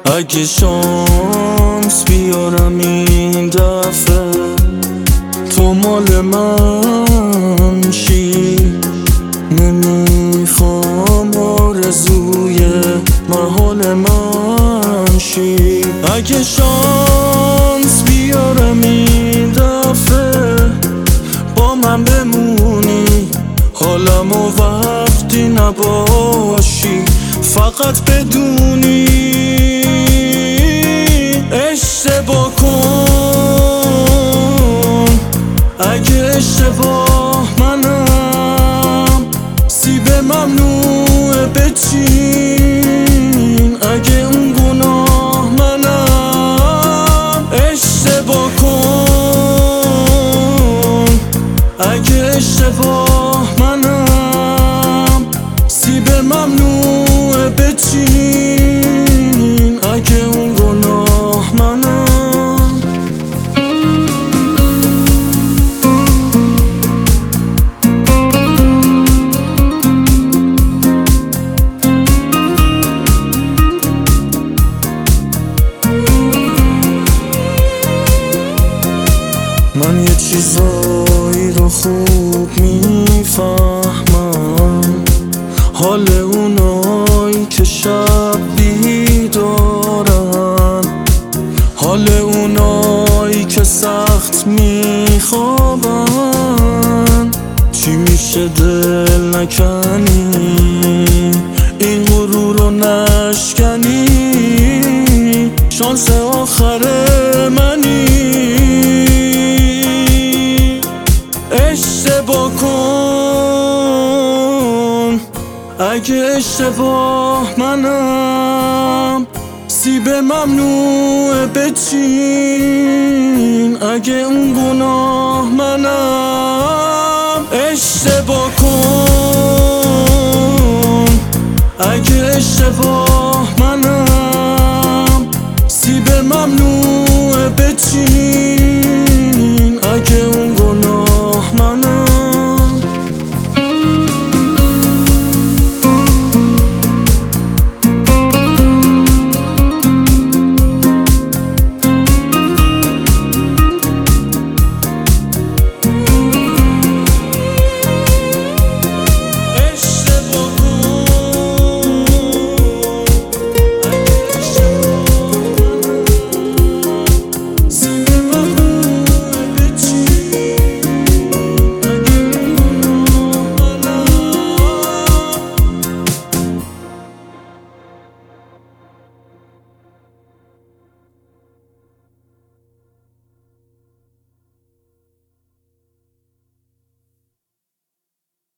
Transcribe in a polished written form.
اگه شانس بیارم این دفعه تو مال من شی، نمیخوام آرزوی محال من شی. اگه شانس بیارم این دفعه با من بمونی، حالمو وقتی نباشی فقط بدونی اشتباه کن. اگه اشتباه منم سیب ممنوعه بچین، اگه اون گناه منم اشتباه کن. اگه اشتباه منم سیب ممنوعه بچین، اگه اون گناه منم. من یه چیزایی رو خوب میفهمم، حال اونایی که شب بیدارن، حال اونایی که سخت میخوابن. چی میشه دل نکنی، این غرور رو نشکنی، شانس آخر منی. اشتباه کن. اگه اشتباه منم سیب ممنوعه بچین، اگه اون گناه منم. اشتباه کن. اگه اشتباه منم سیب ممنوعه بچین،